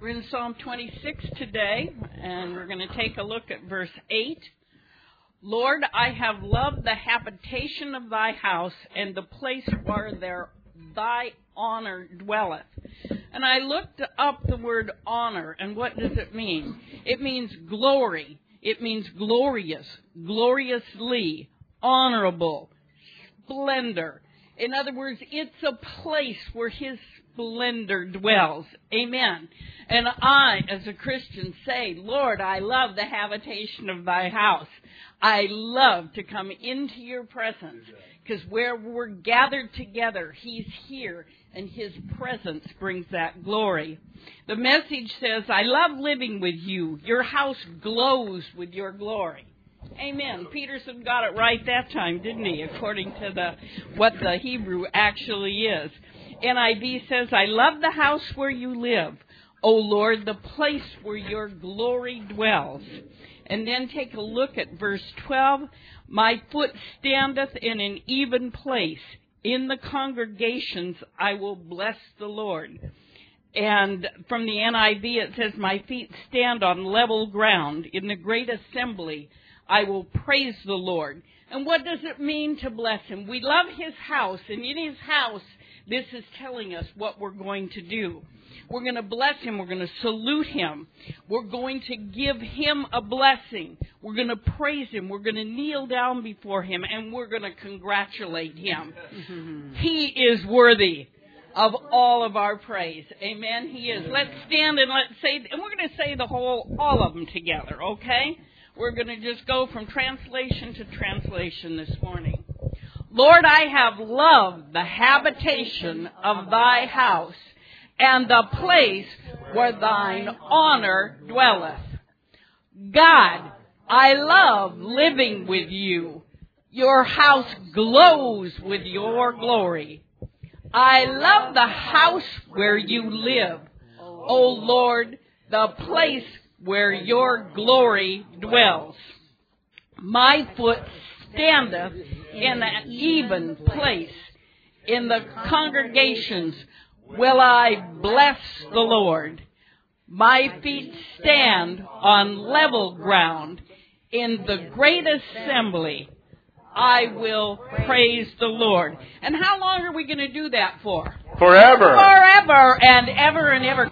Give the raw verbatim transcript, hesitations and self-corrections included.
We're in Psalm twenty-six today, and we're going to take a look at verse eight. Lord, I have loved the habitation of thy house and the place where there thy honor dwelleth. And I looked up the word honor, and what does it mean? It means glory. It means glorious, gloriously, honorable, splendor. In other words, it's a place where his splendor dwells. Amen. And I, as a Christian, say, Lord, I love the habitation of thy house. I love to come into your presence, because where we're gathered together, he's here, and his presence brings that glory. The Message says, I love living with you. Your house glows with your glory. Amen. Peterson got it right that time, didn't he? According to the what the Hebrew actually is. N I V says, I love the house where you live, O Lord, the place where your glory dwells. And then take a look at verse twelve. My foot standeth in an even place. In the congregations I will bless the Lord. And from the N I V it says, my feet stand on level ground. In the great assembly I will praise the Lord. And what does it mean to bless him? We love his house, and in his house, this is telling us what we're going to do. We're going to bless him. We're going to salute him. We're going to give him a blessing. We're going to praise him. We're going to kneel down before him, and we're going to congratulate him. Mm-hmm. He is worthy of all of our praise. Amen. He is. Let's stand and let's say, and we're going to say the whole, all of them together, okay? We're going to just go from translation to translation this morning. Lord, I have loved the habitation of thy house and the place where thine honor dwelleth. God, I love living with you. Your house glows with your glory. I love the house where you live, O Lord, the place where your glory dwells. My foot standeth in an even place. In the congregations will I bless the Lord. My feet stand on level ground. In the great assembly I will praise the Lord. And how long are we going to do that for? Forever. Forever and ever and ever.